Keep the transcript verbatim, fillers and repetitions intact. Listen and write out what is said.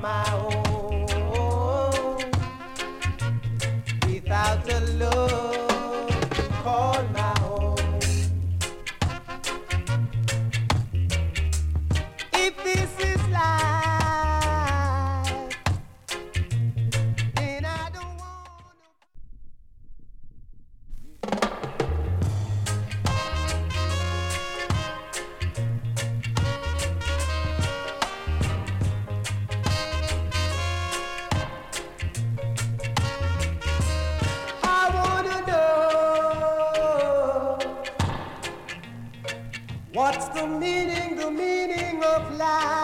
my own. Without a love to call my own. If this is life, then I don't want to. I wanna know what's the meaning, the meaning of life.